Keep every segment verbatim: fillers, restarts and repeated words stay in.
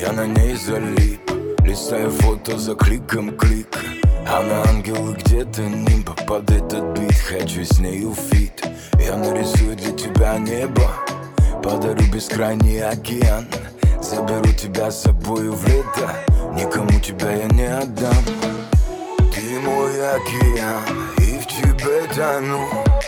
я на ней залип. Листаю фото за кликом клик. Она ангел и где-то нимб. Под этот бит хочу с нею фит. Я нарисую для тебя небо, подарю бескрайний океан. Заберу тебя с собою в лето, никому тебя я не отдам. Ты мой океан, и в тебе тону.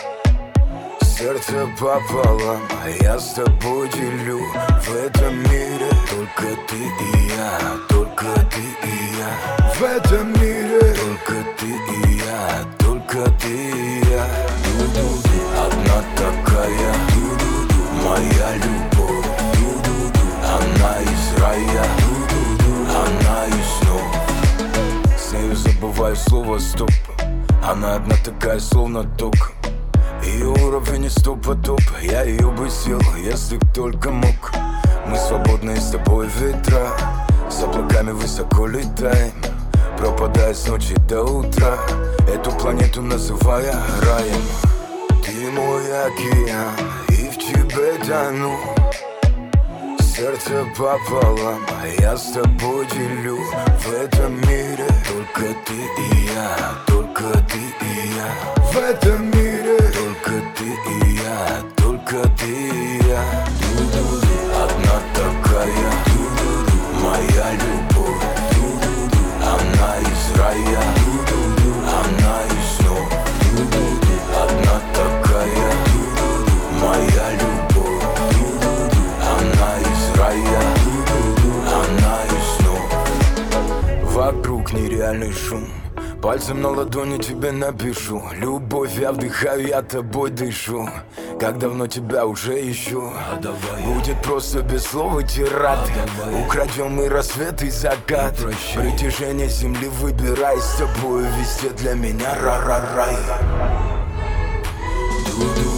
Сердце пополам, а я с тобой делю. В этом мире только ты и я, только ты и я. В этом мире только ты и я, только ты и я. Ду-ду-ду, одна такая, ду-ду-ду, моя любовь, ду-ду-ду, она из рая, ду-ду-ду, она из снов. С нею забываю слово стоп, она одна такая, словно ток. Ее уровень из топа топ, я ее бы съел, если б только мог. Мы свободные с тобой ветра, с облаками высоко летаем, пропадая с ночи до утра, эту планету называя раем. Ты мой океан, и в тебе тону. Сердце пополам, а я с тобой делю. В этом мире только ты и я, только ты и я. В этом мире только ты и я, только ты и я. Ду-ду-ду, одна такая, ду-ду-ду, моя любовь, ду-ду-ду, она из рая, ду-ду-ду, она из снов, ду-ду-ду, одна такая, ду-ду-ду, моя любовь, ду-ду-ду, она из рая, ду-ду-ду, она из снов. Вокруг нереальный шум, пальцем на ладони тебе напишу. Любовь я вдыхаю, я тобой дышу. Как давно тебя уже ищу. А давай будет просто без слова тирады. А украдем и рассвет, и закат. Притяжение земли выбирай, с тобою везде для меня ра-ра-рай. Ду-ду.